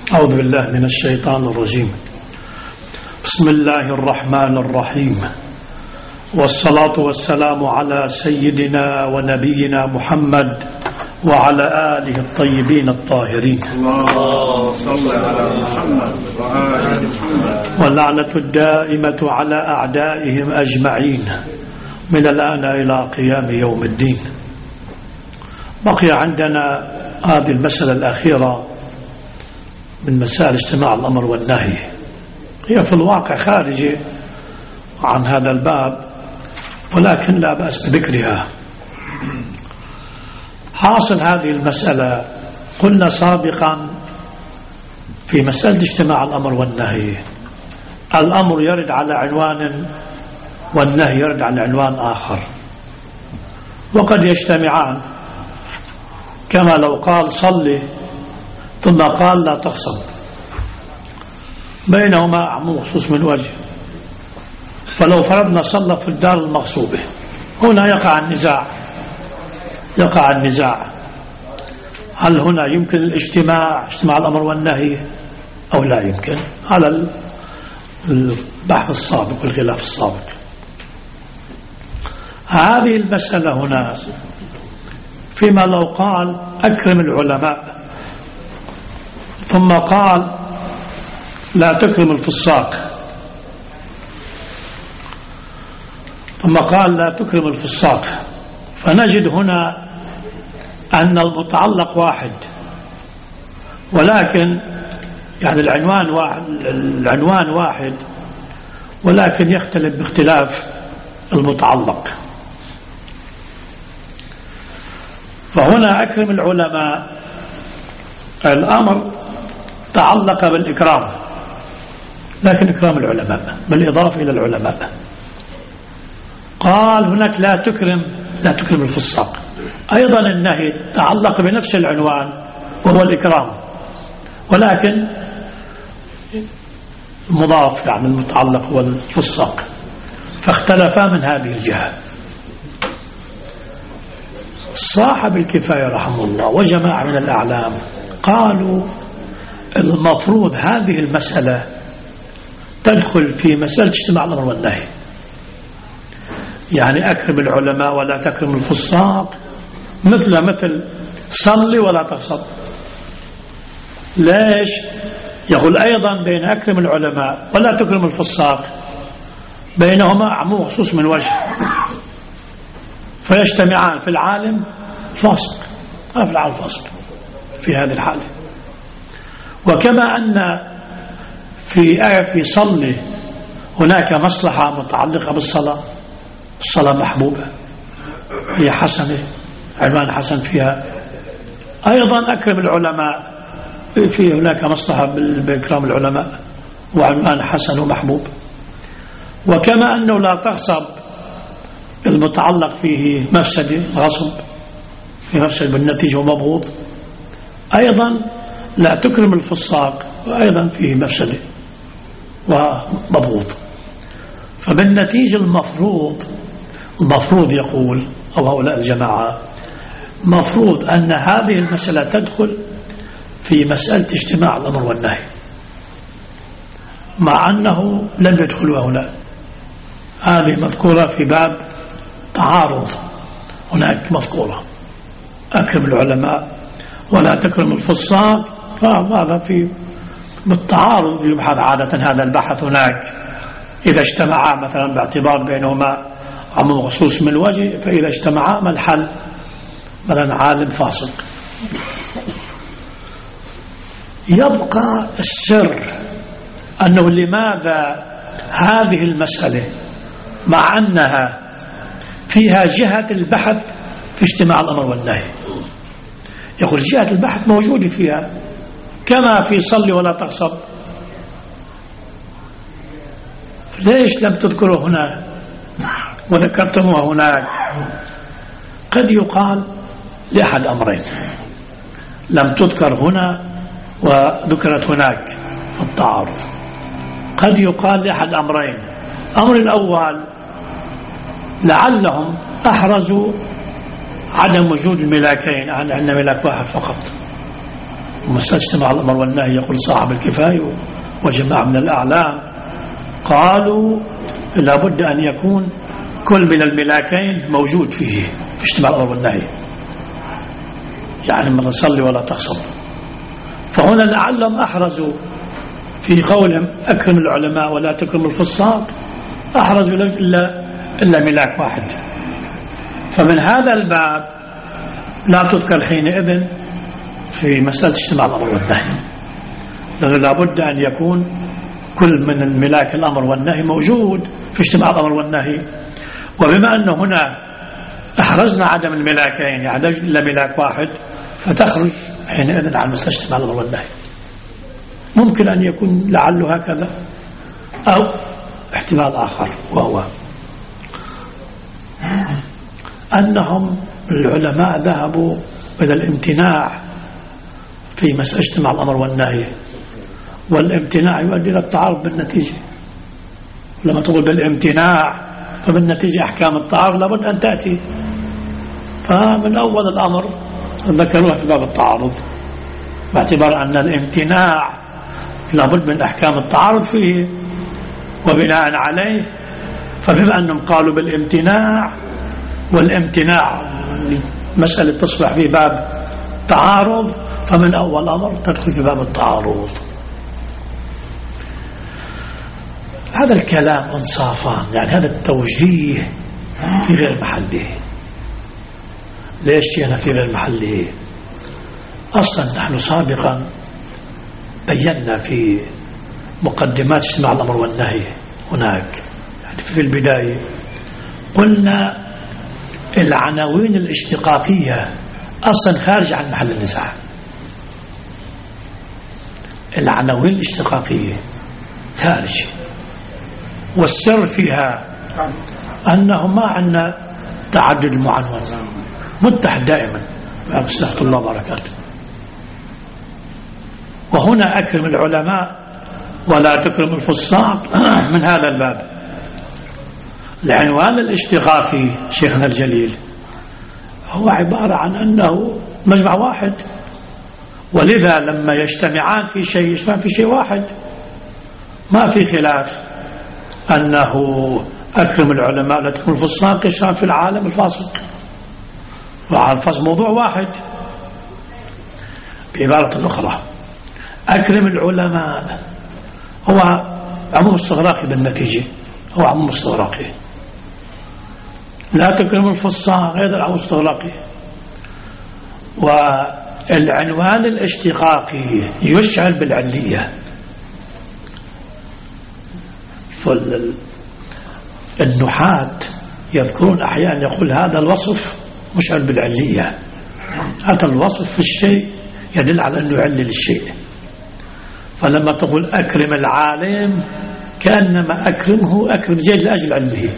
أعوذ بالله من الشيطان الرجيم. بسم الله الرحمن الرحيم، والصلاة والسلام على سيدنا ونبينا محمد وعلى آله الطيبين الطاهرين، اللهم صل على محمد وآل محمد، واللعنة الدائمة على أعدائهم أجمعين من الآن إلى قيام يوم الدين. بقي عندنا هذه المسألة الأخيرة من مسائل اجتماع الأمر والنهي، هي في الواقع خارجة عن هذا الباب ولكن لا بأس بذكرها. حاصل هذه المسألة، قلنا سابقا في مسألة اجتماع الأمر والنهي، الأمر يرد على عنوان والنهي يرد على عنوان آخر، وقد يجتمعان، كما لو قال صلي ثم قال لا تغصب، بينهما عموم خصوص من وجه. فلو فرضنا صلى في الدار المغصوبة، هنا يقع النزاع هل هنا يمكن اجتماع الأمر والنهي أو لا يمكن، على البحث السابق والخلاف السابق. هذه المسألة هنا فيما لو قال أكرم العلماء ثم قال لا تكرم الفساق، ثم قال لا تكرم الفساق، فنجد هنا أن المتعلق واحد، ولكن يعني العنوان واحد ولكن يختلف باختلاف المتعلق. فهنا أكرم العلماء الأمر تعلق بالإكرام، لكن إكرام العلماء بالإضافة إلى العلماء. قال هناك لا تكرم الفساق، أيضا النهي تعلق بنفس العنوان وهو الإكرام، ولكن مضاف يعني المتعلق هو الفساق، فاختلفا من هذه الجهة. صاحب الكفاية رحمه الله وجماعة من الأعلام قالوا المفروض هذه المسألة تدخل في مسألة اجتماع الأمر والنهي، يعني أكرم العلماء ولا تكرم الفساق، مثل صلي ولا تغصب. ليش؟ يقول أيضا بين أكرم العلماء ولا تكرم الفساق بينهما عموم خصوص من وجه، فيجتمعان في العالم فاسق، في العالم فاسق في هذه الحالة. وكما أن في صلي هناك مصلحة متعلقة بالصلاة، الصلاة محبوبة هي حسنة، عنوان حسن فيها، أيضا أكرم العلماء في هناك مصلحة بإكرام العلماء وعنوان حسن ومحبوب. وكما أنه لا تغصب المتعلق فيه مفسدة، غصب في مفسد بالنتيجة ومبغوض، أيضا لا تكرم الفساق وأيضا فيه مفسدة ومبغوض. فبالنتيجة المفروض يقول أو هؤلاء الجماعة مفروض أن هذه المسألة تدخل في مسألة اجتماع الأمر والنهي، مع أنه لم يدخلوا هنا. هذه مذكورة في باب تعارض، هناك مذكورة أكرم العلماء ولا تكرم الفساق، فهذا في بالتعارض يبحث عادة هذا البحث هناك إذا اجتمعا مثلا باعتبار بينهما عموم خصوص من الوجه، فإذا اجتمعا ما الحل؟ مثلا عالم فاسق. يبقى السر أنه لماذا هذه المسألة مع أنها فيها جهة البحث في اجتماع الأمر والنهي، يقول جهة البحث موجودة فيها كما في صلي ولا تغصب، ليش لم تذكره هنا وذكرتموه هناك؟ قد يقال لأحد أمرين، لم تذكر هنا وذكرت هناك في التعارض. قد يقال لأحد أمرين، الأمر الأول لعلهم أحرزوا عدم وجود الملاكين، عندنا ملاك واحد فقط، ومسألة اجتماع الأمر والنهي يقول صاحب الكفاية وجماعة من الأعلام قالوا لابد أن يكون كل من الملاكين موجود فيه في اجتماع الأمر والنهي، يعني ما تصلي ولا تقصر. فهنا لعلهم أحرزوا في قولهم أكرم العلماء ولا تكرم الفساق، أحرزوا إلا ملاك واحد. فمن هذا الباب لا تذكر حينئذ في مسألة اجتماع الأمر والنهي، لأنه لابد أن يكون كل من الملاك الأمر والنهي موجود في اجتماع الأمر والنهي. وبما أنه هنا أحرزنا عدم الملاكين يعني إلا ملاك واحد، فتخرج حينئذ عن مسألة اجتماع الأمر والنهي. ممكن أن يكون لعله هكذا، أو احتمال آخر وهو أنهم العلماء ذهبوا إلى الامتناع في مسألة اجتماع الأمر والنهي، والامتناع يؤدي إلى التعارض بالنتيجة. لما تقول بالامتناع فبالنتيجة أحكام التعارض لابد أن تأتي، فمن أول الأمر ذكروها في باب التعارض، باعتبار أن الامتناع لابد من أحكام التعارض فيه، وبناء عليه فبما أنهم قالوا بالامتناع، والامتناع مسألة تصبح في باب تعارض، فمن أول أمر تدخل في باب التعارض. هذا الكلام انصافا، يعني هذا التوجيه في غير محله. ليش جينا في غير محله؟ أصلا نحن سابقا بينا في مقدمات اجتماع الأمر والنهي هناك، يعني في البداية قلنا العناوين الاشتقاقية أصلا خارج عن محل النزاع. العناوين الاشتقاقية خارج، والسر فيها أنه ما عندنا تعدد المعنون، متحد دائما بصلاح الله وبركاته. وهنا أكرم العلماء ولا تكرم الفساق من هذا الباب. العنوان الاشتقاقي شيخنا الجليل هو عبارة عن أنه مجمع واحد، ولذا لما يجتمعان في شيء يجتمعان في شيء واحد، ما في خلاف أنه أكرم العلماء لا تكرم الفساق يجتمع في العالم الفاسق، والعالم الفاسق موضوع واحد. بعبارة أخرى أكرم العلماء هو عموم استغراقي بالنتيجة، هو عموم استغراقي. لا تكرم الفساق غير عموم استغراقي. والعنوان الاشتقاقي يشعر بالعلية. النحاة يذكرون أحيانا يقول هذا الوصف مشعر بالعلية، هذا الوصف في الشيء يدل على أنه يعلل الشيء. فلما تقول أكرم العالم كأنما أكرم زيد لأجل علمه.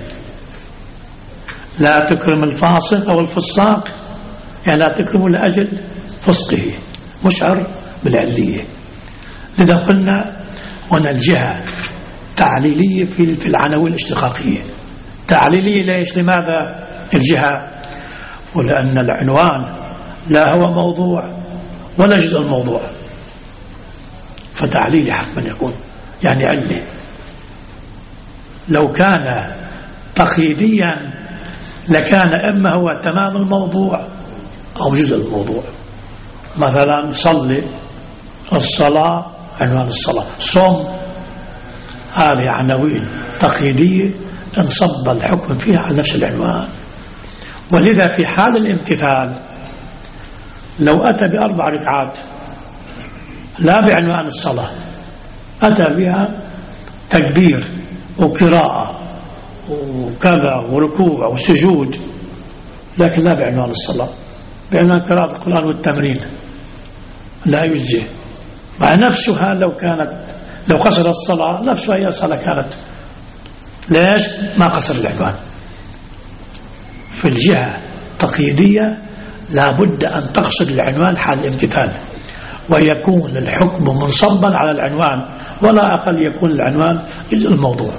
لا تكرم الفاسق أو الفساق يعني لا تكرم لأجل فسقه، مشعر بالعلية. لذا قلنا هنا الجهة تعليلية في العناوين الاشتقاقية. تعليلية ليش؟ لماذا الجهة؟ ولأن العنوان لا هو موضوع ولا جزء الموضوع، فتعليلي حتما يكون يعني علة. لو كان تقييديا لكان إما هو تمام الموضوع أو جزء الموضوع. مثلا صلي، الصلاة عنوان الصلاة، صوم، هذه عناوين تقييدية انصب الحكم فيها على نفس العنوان. ولذا في حال الامتثال لو أتى ب4 ركعات لا بعنوان الصلاة، أتى بها تكبير وقراءة وكذا وركوع وسجود، لكن لا بعنوان الصلاة، بعنوان قراءة القرآن والتمرين، لا يجزي. مع نفسها لو قصر الصلاة نفسها هي صلاة كانت. ليش؟ ما قصر العنوان. في الجهة تقييدية لابد أن تقصد العنوان حال الامتثال، ويكون الحكم منصبا على العنوان، ولا أقل يكون العنوان جزء الموضوع.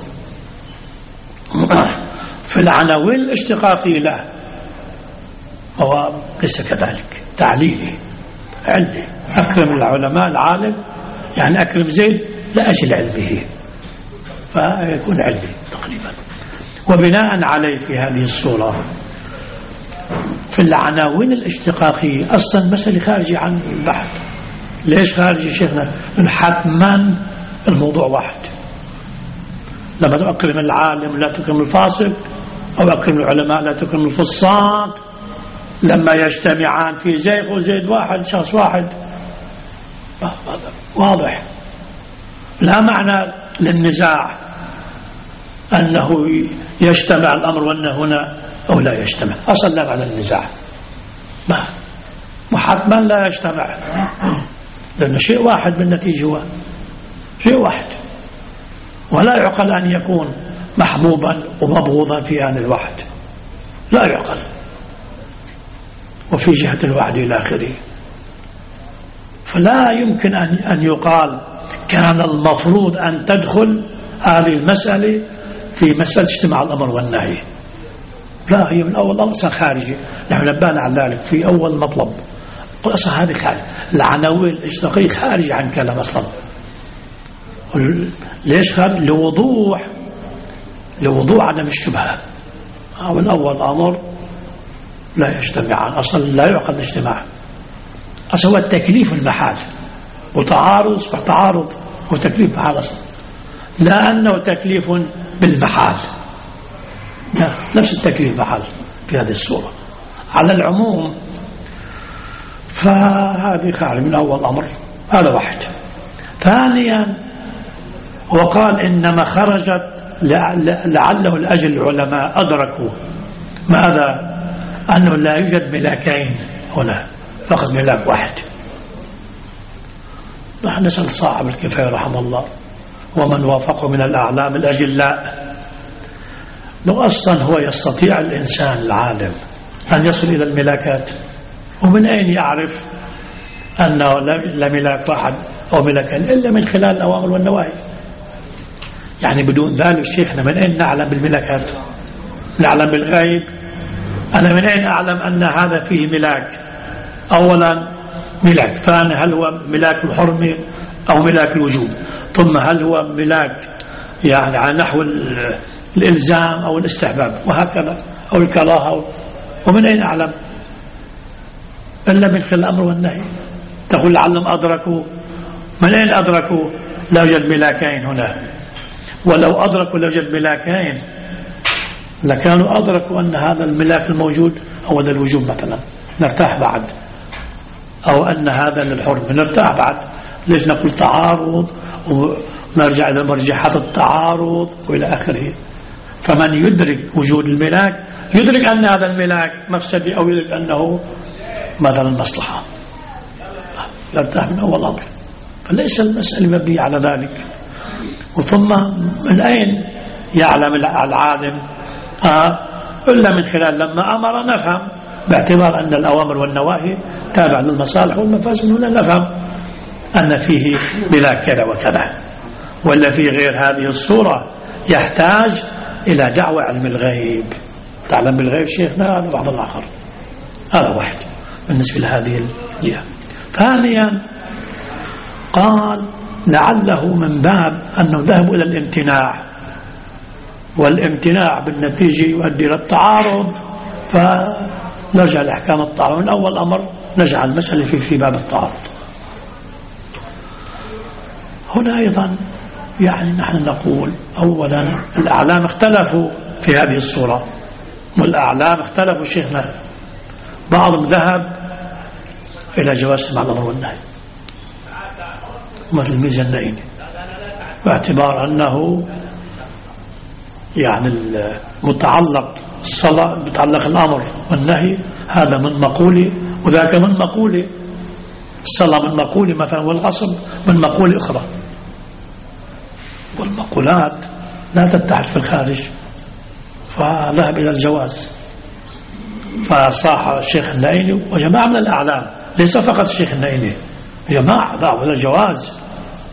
في العناوين الاشتقاقية لا، هو ليس كذلك، تعليلي علي أكرم العلماء العالم يعني أكرم زيد لأجل علمه، فيكون علمي تقريبا. وبناء عليه في هذه الصورة في العناوين الاشتقاقية أصلا مسألة خارجة عن البحث. ليش خارجة شيخنا؟ حتما الموضوع واحد. لما تكرم العالم لا تكرم الفاسق، أو أكرم العلماء لا تكرم الفصاق، لما يجتمعان في زيد وزيد واحد شخص واحد واضح. لا معنى للنزاع أنه يجتمع الأمر وأنه هنا أو لا يجتمع، أصلا لا معنى للنزاع، وحتما لا يجتمع، لأن شيء واحد بالنتيجة هو شيء واحد، ولا يعقل أن يكون محبوبا ومبغوضا في آن الواحد، لا يعقل. وفي جهة الوحد إلى آخره. فلا يمكن أن يقال كان المفروض أن تدخل هذه المسألة في مسألة اجتماع الأمر والنهي. لا، هي من أول الأمر خارجي، نحن نبهنا عن ذلك في أول مطلب. أصلا هذه خارج العناوين الاشتقاقية خارج عن كلام أصلا. ليش خارج؟ لوضوح عدم الشبهة. من أول الأمر لا يجتمعان، أصلا لا يعقل الاجتماع. أصلا هو التكليف المحال، وتعارض تعارض وتكليف محال أصلا، لا أنه تكليف بالمحال، نفس التكليف محال في هذه الصورة. على العموم فهذه خارج من أول أمر، هذا واحد. ثانيا وقال إنما خرجت لعله لأجل العلماء أدركوا ماذا؟ أنه لا يوجد ملاكين هنا، فقط ملاك واحد. نحن نسأل صاحب الكفاية رحمه الله ومن وافقه من الأعلام الأجلاء، لو أصلا هو يستطيع الإنسان العالم أن يصل إلى الملاكات، ومن أين يعرف أنه لا ملاك واحد أو ملاكين إلا من خلال الأوامر والنواهي؟ يعني بدون ذلك شيخنا من أين نعلم بالملاكات؟ نعلم بالغيب. أنا من أين أعلم أن هذا فيه ملاك؟ أولا ملاك، ثاني هل هو ملاك الحرمة أو ملاك الوجوب، ثم هل هو ملاك يعني على نحو الإلزام أو الاستحباب، وهكذا، أو الكراهة. ومن أين أعلم؟ إلا من خلال الأمر والنهي. تقول لعلهم أدركوا، من أين أدركوا؟ لا يوجد ملاكين هنا. ولو أدركوا لا يوجد ملاكين لكانوا أدركوا أن هذا الملاك الموجود هو ذا الوجوب مثلا، نرتاح بعد، أو أن هذا للحرم نرتاح بعد. ليش نقول تعارض ونرجع إلى مرجحات التعارض وإلى آخره. فمن يدرك وجود الملاك يدرك أن هذا الملاك مفسدي، أو يدرك أنه مثلا مصلحة، نرتاح من أول أمر. فليس المسألة مبنية على ذلك. وثم من أين يعلم العالم؟ إلا من خلال لما أمر نفهم، باعتبار أن الأوامر والنواهي تابع للمصالح والمفاسد. هنا نفهم أن فيه ملاك كذا وكذا، ولا في غير هذه الصورة يحتاج إلى دعوة علم الغيب. تعلم بالغيب شيخنا هذا بعض الآخر. هذا واحد بالنسبة لهذه الجهة. ثانيا قال لعله من باب أنه ذهبوا إلى الامتناع، والامتناع بالنتيجة يؤدي إلى التعارض، فنرجع لأحكام التعارض. من أول أمر نجعل المسألة في باب التعارض. هنا أيضا يعني نحن نقول أولا الأعلام اختلفوا في هذه الصورة، والأعلام اختلفوا شيخنا. بعضهم ذهب إلى جواز سماع الأمر والنهي مثل الميزانين، باعتبار أنه يعني متعلق الصلاة متعلق الأمر والنهي هذا من مقولة وذاك من مقولة. الصلاة من مقولة مثلا، والغصب من مقولة أخرى، والمقولات لا تتحد في الخارج، فذهب إلى الجواز. فصاح الشيخ النائني وجماعة من الأعلام، ليس فقط الشيخ النائني، جماعة ذهبوا إلى الجواز.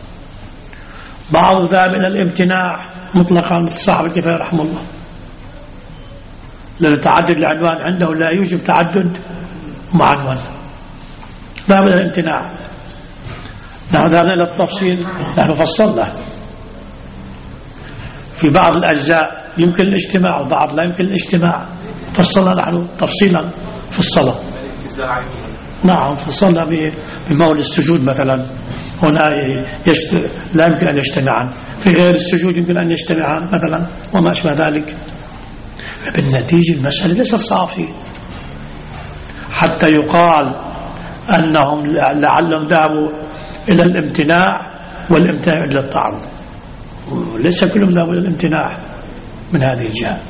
بعض ذهب إلى الامتناع مطلقا مثل صاحب الكفاية رحمه الله، لأن تعدد العنوان عنده لا يوجب تعدد معنون، ذهب إلى الامتناع. ذهبنا إلى التفصيل، نحن فصلنا في بعض الأجزاء يمكن الاجتماع وبعض لا يمكن الاجتماع، فصلنا نحن تفصيلا في الصلاة. نعم فصلنا بموضع السجود مثلا، هنا لا يمكن أن يجتمعان، في غير السجود يمكن أن يجتمعان مثلا وما أشبه ذلك. بالنتيجة المسألة ليست صافية حتى يقال أنهم لعلهم ذهبوا إلى الامتناع والامتناع إلى التعرض، وليس كلهم ذهبوا إلى الامتناع من هذه الجهة.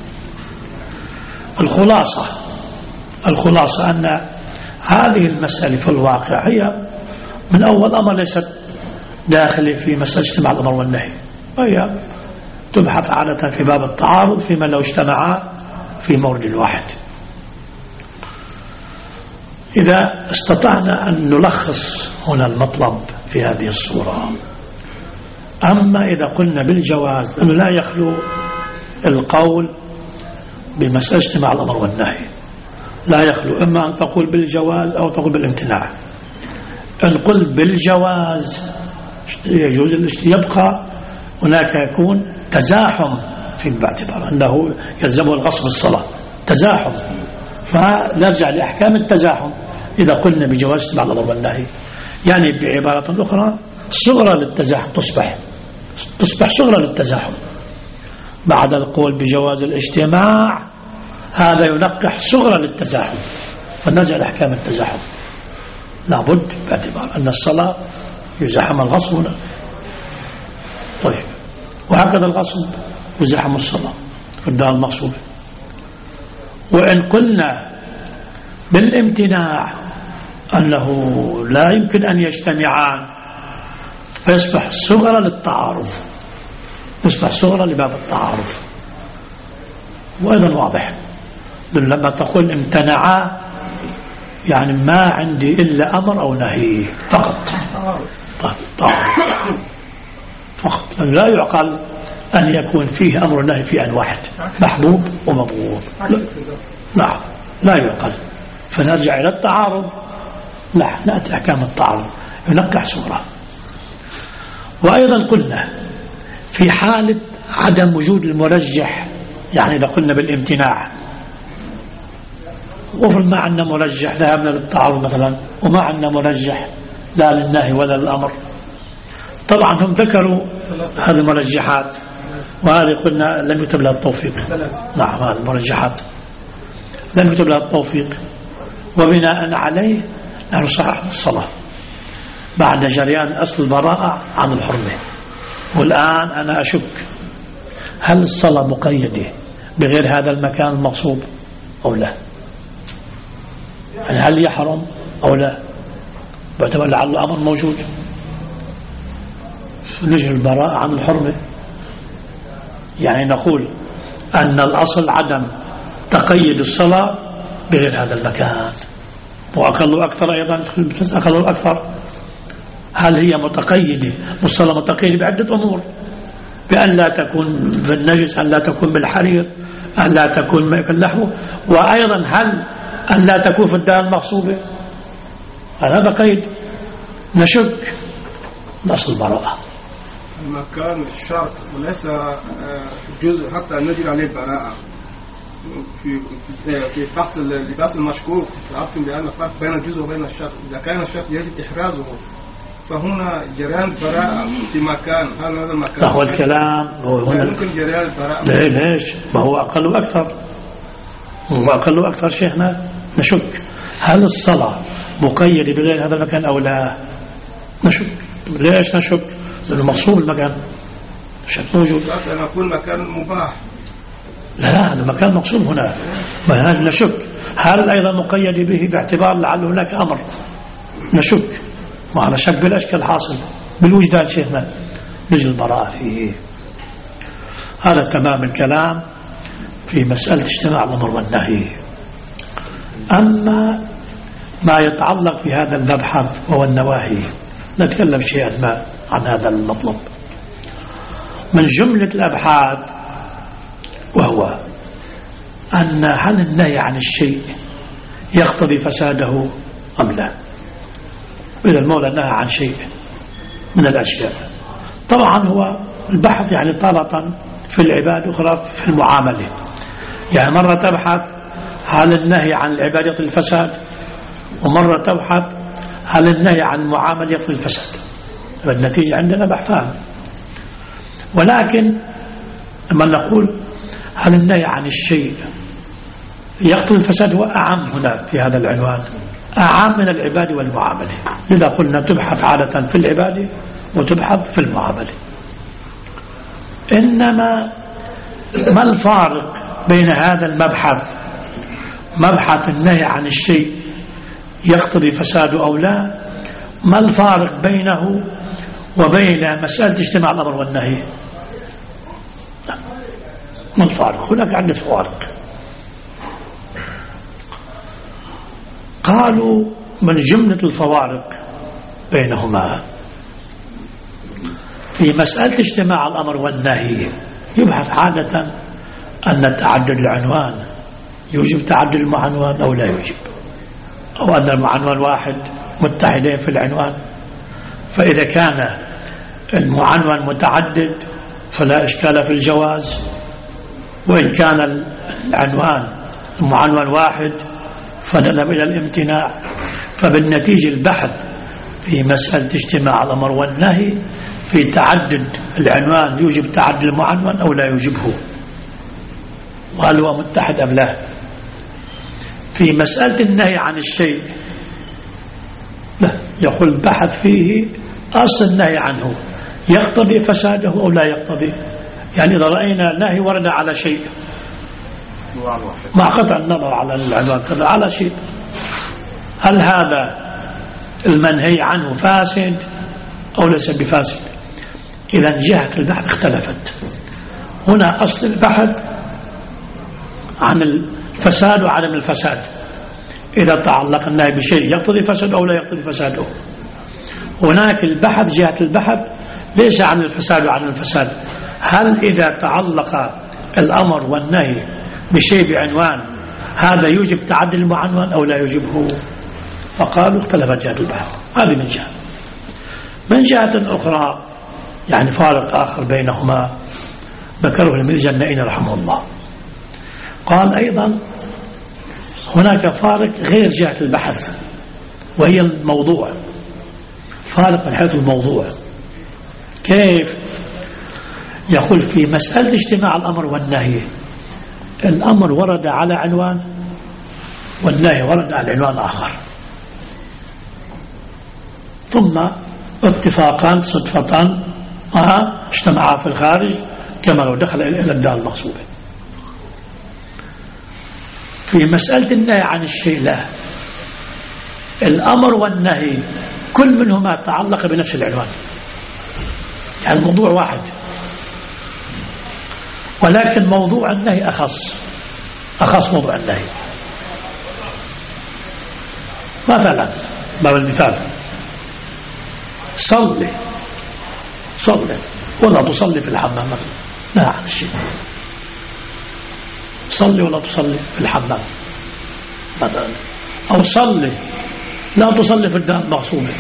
الخلاصة أن هذه المسألة في الواقع هي من أول أمر ليست داخلة في مسألة اجتماع الأمر والنهي، وهي تبحث عادة في باب التعارض فيما لو اجتمعا في مورد واحد. إذا استطعنا أن نلخص هنا المطلب في هذه الصورة، أما إذا قلنا بالجواز أنه لا يخلو القول بمسألة اجتماع الأمر والنهي، لا يخلو إما أن تقول بالجواز أو تقول بالامتناع. إن قلت بالجواز يجوز يبقى هناك يكون تزاحم في باعتبار أنه يلزمه الغصب الصلاة، تزاحم، فنرجع لأحكام التزاحم إذا قلنا بجواز اجتماع الأمر والنهي، يعني بعبارة أخرى صغرى للتزاحم، تصبح صغرى للتزاحم بعد القول بجواز الاجتماع، هذا ينقح صغرى للتزاحم، فنرجع لأحكام التزاحم. لابد باعتبار أن الصلاة يزاحم الغصب هنا، طيب، وهكذا الغصب يزاحم الصلاة في الدار المغصوبة. وإن قلنا بالامتناع أنه لا يمكن أن يجتمعان، فيصبح صغرى للتعارض، يصبح صغرى لباب التعارض. وأيضا واضح لما تقول امتنعا يعني ما عندي إلا أمر أو نهي فقط، فقط، لا يعقل أن يكون فيه أمر نهي في آن واحد، محبوب ومبغوض، نعم لا يعقل. فنرجع إلى التعارض، لا نأتي أحكام التعارض ينقح صغرى. وأيضا قلنا في حالة عدم وجود المرجح، يعني إذا قلنا بالامتناع وفي ما عندنا مرجح ذهبنا للتعارض مثلا، وما عندنا مرجح لا للنهي ولا للأمر، طبعا هم ذكروا هذه المرجحات، وهذه قلنا لم يكتب لها التوفيق. نعم هذه المرجحات لم يكتب لها التوفيق، وبناء عليه نحن صححنا الصلاة بعد جريان أصل البراءة عن الحرمة. والآن أنا أشك هل الصلاة مقيدة بغير هذا المكان المغصوب أو لا، يعني هل يحرم أو لا، باعتبار لعل الأمر موجود. نجي البراءة عن الحرمة، يعني نقول أن الأصل عدم تقيد الصلاة بغير هذا المكان، وأقل أكثر أيضا أقل أكثر. هل هي متقيدة بالصلاة متقيدة بعدة أمور، بأن لا تكون بالنجس، أن لا تكون بالحرير، أن لا تكون ما يكون لحمه، وأيضا هل أن لا تكون في الدار المغصوبة، هذا قيد. نشك نصل البراءة المكان الشرط وليس جزء حتى نجد عليه براءة في فصل لباس المشكوك. عرفتم بأن الفرق بين الجزء وبين الشرط، إذا كان الشرط يجب إحرازه، فهنا جريان براءة في مكان، هل هذا المكان هو الكلام هنا ممكن جريان براءة؟ ليش؟ ما هو أقل وأكثر، هو أقل وأكثر شيخنا. نشك هل الصلاة مقيدة بغير هذا المكان أو لا، نشك. ليش نشك؟ لأنه مغصوب المكان، شك موجود. أنا أقول مكان مباح، لا هذا مكان مقصود هنا، ما نشك هل أيضا مقيد به باعتبار لعل هناك أمر، نشك. وعلى شك بالأشكال حاصل بالوجدان شيخنا، نجي البراءة فيه. هذا تمام الكلام في مسألة اجتماع الأمر والنهي. أما ما يتعلق في هذا المبحث وهو النواهي، نتكلم شيئا ما عن هذا المطلب من جملة الأبحاث، وهو أن هل النهي عن الشيء يقتضي فساده أم لا. إذا المولى نهى عن شيء من الأشياء. طبعا هو البحث يعني طارة في العبادة أخرى في المعاملة، يعني مرة تبحث هل النهي عن العبادة يقتضي الفساد، ومرة تبحث هل النهي عن المعاملة يقتضي الفساد. النتيجة عندنا بحثان. ولكن لما نقول هل النهي عن الشيء يقتضي الفساد هو أعم هنا في هذا العنوان، أعم من العبادة والمعاملة. لذا قلنا تبحث عادة في العبادة وتبحث في المعاملة. إنما ما الفارق بين هذا المبحث، مبحث النهي عن الشيء يقتضي فساده أو لا، ما الفارق بينه وبين مسألة اجتماع الأمر والنهي؟ ما الفارق؟ هناك عدة فوارق. قالوا من جملة الفوارق بينهما في مسألة اجتماع الأمر والنهي يبحث عادة أن تعدد العنوان يوجب تعدد المعنوان أو لا يوجب، أو أن المعنوان واحد متحدين في العنوان. فإذا كان المعنوان متعدد فلا إشكال في الجواز، وإن كان المعنوان واحد فنذهب إلى الامتناع. فبالنتيجة البحث في مسألة اجتماع الأمر والنهي في تعدد العنوان يوجب تعدد المعنوان أو لا يوجبه، وهل هو متحد أم لا. في مسألة النهي عن الشيء لا، يقول البحث فيه أصل النهي عنه يقتضي فساده أو لا يقتضي. يعني إذا رأينا نهي ورد على شيء مع قطع النظر على العنوان كذا على شيء، هل هذا المنهي عنه فاسد أو ليس بفاسد؟ إذا جهة البحث اختلفت. هنا أصل البحث عن الفساد وعدم الفساد، إذا تعلق النهي بشيء يقتضي فساد أو لا يقتضي فساده. هناك البحث جهة البحث ليس عن الفساد وعن الفساد، هل إذا تعلق الأمر والنهي بشيء بعنوان هذا يوجب تعدد المعنوان أو لا يوجبه؟ فقالوا اختلفت جهة البحث. هذه من جهة. من جهة أخرى يعني فارق آخر بينهما ذكره المرجاني رحمه الله، قال أيضا هناك فارق غير جهة البحث وهي الموضوع، فارق من حيث الموضوع. كيف؟ يقول في مسألة اجتماع الأمر والنهي الأمر ورد على عنوان والنهي ورد على عنوان آخر، ثم اتفاقا صدفة اجتمعا في الخارج كما لو دخل إلى الدار المقصودة. في مسألة النهي عن الشيء لا، الأمر والنهي كل منهما تعلق بنفس العنوان، يعني الموضوع واحد، ولكن موضوع النهي أخص موضوع النهي. مثلا باب المثال صلي ولا تصلي في الحمام مثلا، لا عن الشيء. صلي ولا تصلي في الحمام مثلا، أو صلي لا تصلي في الدار المغصوبة،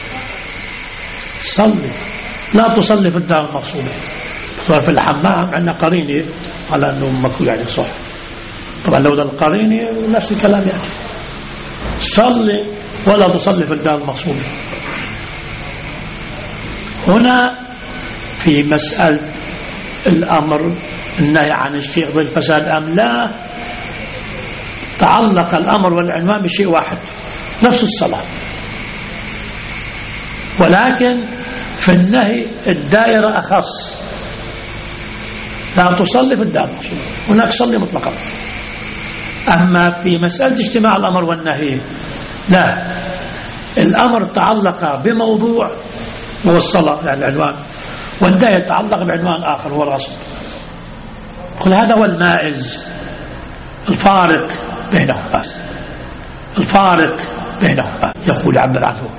صلي لا تصلي في الدار المغصوبة. في الحمام عندنا قرينة على أنه مكروه يعني صح، طبعا لو ده القرينة نفس الكلام يأتي. صلي ولا تصلي في الدار المغصوبة. هنا في مسألة الأمر النهي عن الشيء بالفساد أم لا، تعلق الأمر والعنوان بشيء واحد نفس الصلاة، ولكن في النهي الدائرة أخص، لا تصلي في الدار المغصوبة، هناك صلي مطلقا. أما في مسألة اجتماع الأمر والنهي لا، الأمر تعلق بموضوع هو الصلاة يعني العنوان، والنهي يتعلق بعنوان آخر هو الغصب. كل هذا هو المائز، الفارق بينهما، يقول يعبر عنه.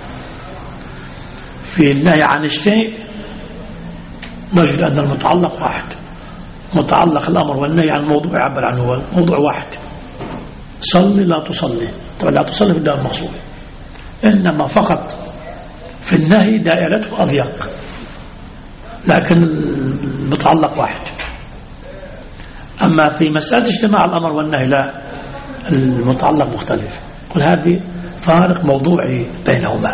في النهي عن الشيء نجد أن المتعلق واحد، متعلق الأمر والنهي عن الموضوع يعبر عنه هو موضوع واحد. صلي لا تصلي، طبعا لا تصلي في الدار المغصوبة، إنما فقط في النهي دائرته أضيق، لكن المتعلق واحد. أما في مسألة اجتماع الأمر والنهي لا، المتعلق مختلف. قل هذه فارق موضوعي بينهما.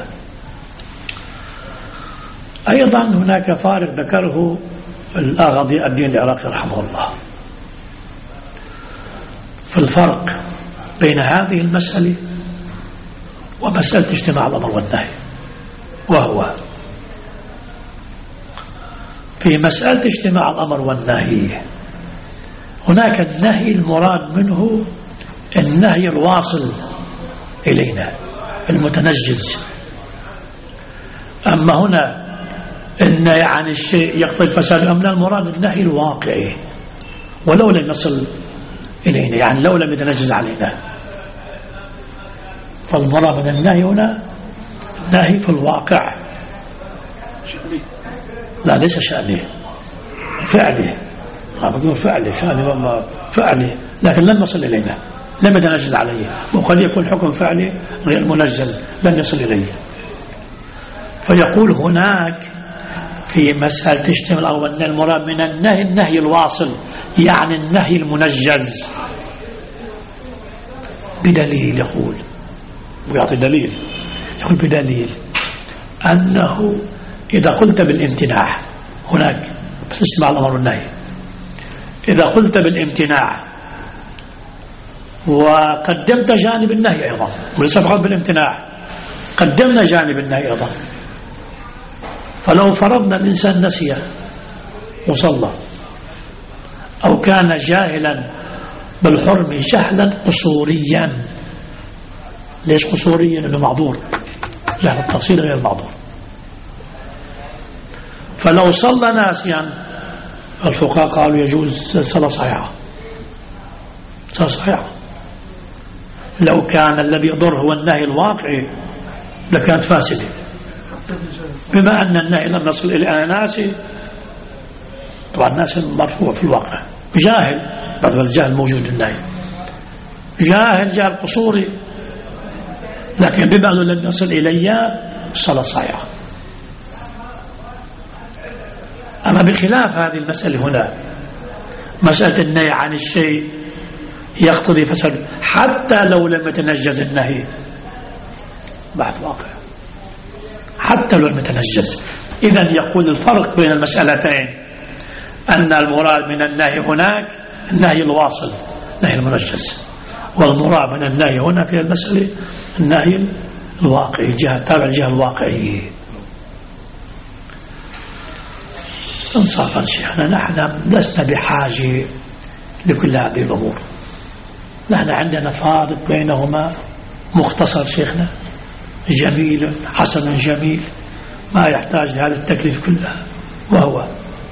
أيضا هناك فارق ذكره الآغاضي الدين العراقي رحمه الله في الفرق بين هذه المسألة ومسألة اجتماع الأمر والنهي، وهو في مسألة اجتماع الأمر والنهي هناك النهي المراد منه النهي الواصل إلينا المتنجز. أما هنا النهي عن الشيء يقتضي الفساد أم لا، المراد النهي الواقعي ولو لم يصل إلينا، يعني لو لم يتنجز علينا. فالمراد من النهي هنا نهي في الواقع، لا ليس شأنه، فعله. بقول فعله، شأنه والله فعله، لكن لم يصل إلينا، لم يتنجز عليه. وقد يكون حكم فعله غير منجز لم يصل إليه. فيقول هناك في مسألة اجتماع الأمر والنهي المراد من النهي النهي الواصل، يعني النهي المنجز بدليل. يقول ويعطي دليل، يقول بدليل أنه إذا قلت بالامتناع هناك بس اجتماع الأمر والنهي، إذا قلت بالامتناع وقدمت جانب النهي أيضا، وليس فقط بالامتناع، قدمنا جانب النهي أيضا. فلو فرضنا الإنسان نسي وصلى أو كان جاهلا بالحرم جهلا قصوريا. ليش قصوريا؟ لأنه معذور، جهل التقصير غير معذور. فلو صلى ناسيا الفقهاء قالوا يجوز صلاة صحيحة، صلاة صحيحة. لو كان الذي يضر هو النهي الواقعي لكانت فاسدة، بما أن النهي لم يصل إلى ناسي. طبعا الناس مرفوع في الواقع، جاهل، بعد الجهل موجود النهي، جاهل قصوري، لكن بما أنه لم يصل إلي صلاة صحيحة. أما بخلاف هذه المسألة هنا، مسألة النهي عن الشيء يقتضي فساد حتى لو لم يتنجز النهي، بعد واقع حتى لو لم يتنجز. إذن يقول الفرق بين المسألتين أن المراد من النهي هناك النهي الواصل، النهي المنجز، والمراد من النهي هنا في المسألة النهي الواقعي، تابع الجهة الواقعية. انصافا شيخنا، نحن لسنا بحاجة لكل هذه الأمور، نحن عندنا فارق بينهما مختصر شيخنا، جميل حسن جميل، ما يحتاج لهذا التكليف كلها، وهو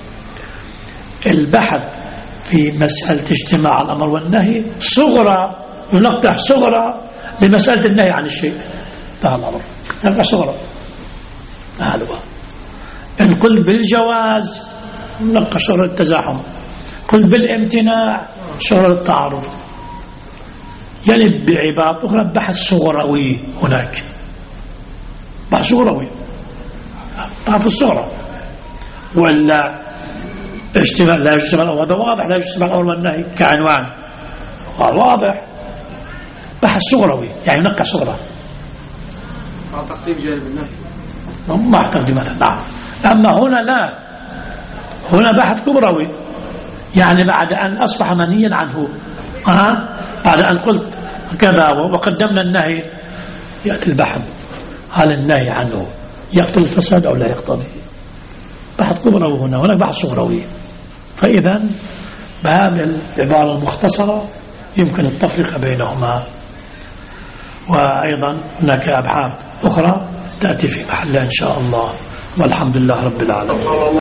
البحث في مسألة اجتماع الأمر والنهي صغرى، ينقح صغرى لمسألة النهي عن الشيء، انتهى الأمر، ينقح صغرى. هذا هو. إن قلت بالجواز نقح صغرى التزاحم، قلت بالامتناع صغرى التعارض. يعني بعبارة أخرى بحث صغروي هناك، بحث صغروي، بحث الصغرى. ولا اجتماع لا يجتمع، هذا واضح، لا يجتمع الأمر والنهي كعنوان واضح، بحث صغروي يعني نقع صغرى. مع تقديم جانب النهي، مع تقديم مثلا، نعم. أما هنا لا، هنا بحث كبروي، يعني بعد أن أصبح منهيا عنه، بعد أن قلت كذا وقدمنا النهي، يأتي البحث هل النهي عنه يقتضي الفساد أو لا يقتضي. بحث كبروي هناك بحث صغروي. فإذا بهذه العبارة المختصرة يمكن التفرقة بينهما. وأيضا هناك أبحاث أخرى تأتي في محلها إن شاء الله، والحمد لله رب العالمين.